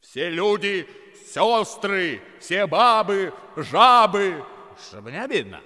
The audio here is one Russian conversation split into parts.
Все люди, сестры, все бабы, жабы, чтобы не обидно.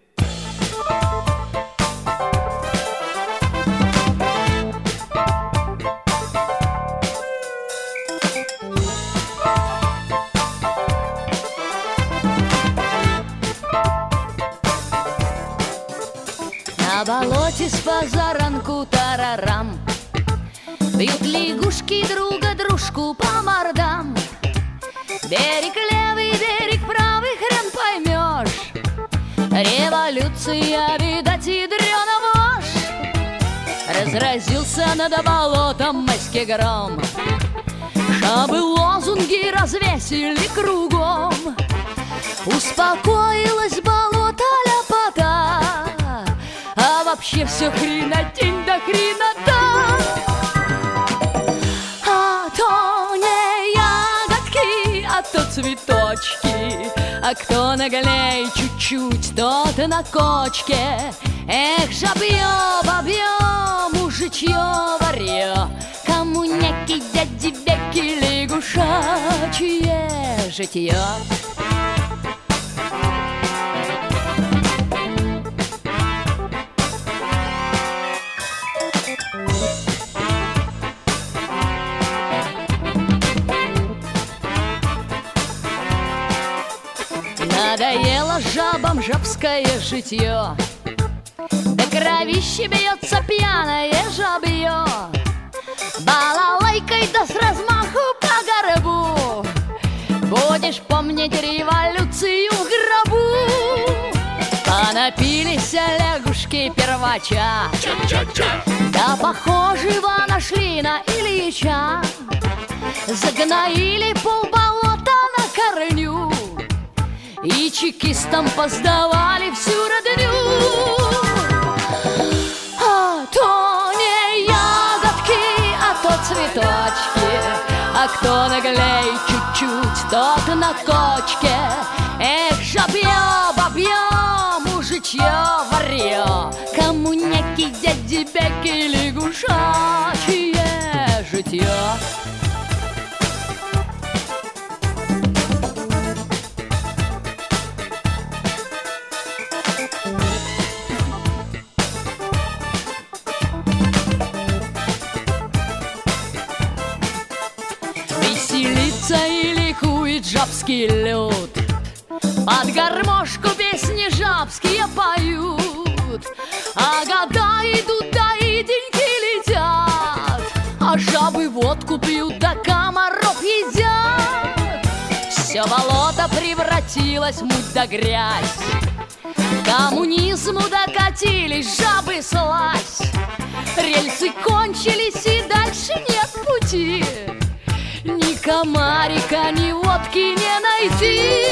На болоте с позаранку тарарам бьют лягушки друга дружку по мордам. Берег левый, берег правый, хрен поймешь. Революция, видать, ядрёна вошь. Разразился над болотом майский гром, чтобы лозунги развесили кругом. Успокоилось болото ляпота, а вообще все хренотень да хренота. А то не ягодки, а то цветочки, а кто наглей чуть-чуть, тот на кочке. Эх, жабье, бабье, мужичье, варье, кому неки, дяди, беки, лягушачье житье. Надоело жабам жабское житье, до кровищи бьется пьяное жабье. Балалайкой да с размаху по горбу будешь помнить революцию в гробу. Понапились лягушки первача, да похожего нашли на Ильича. Загноили полболота на корню и чекистам поздавали всю родню. А то не ягодки, а то цветочки, а кто наглей чуть-чуть, тот на кочке. Эх, жабье, бабье, мужичье, варье, кому неки, дяди, беки, лягушачье житье. Веселится и ликует жабский люд, под гармошку песни жабские поют. А года идут, да и деньги летят, а жабы водку пьют, да комаров едят. Все болото превратилось в муть да грязь, к коммунизму докатились жабы слазь. Рельсы кончились и дальше нет пути, ни комарика, ни водки не найти.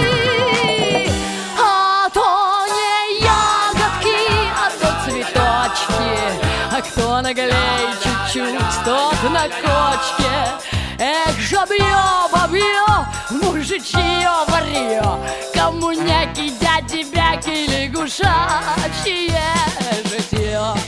А то не ягодки, а то цветочки, а кто наглей чуть-чуть, тот на кочке. Эх, жабье, бабье, мужичье, варье, кому неки, дяди, бяки, лягушачье житье.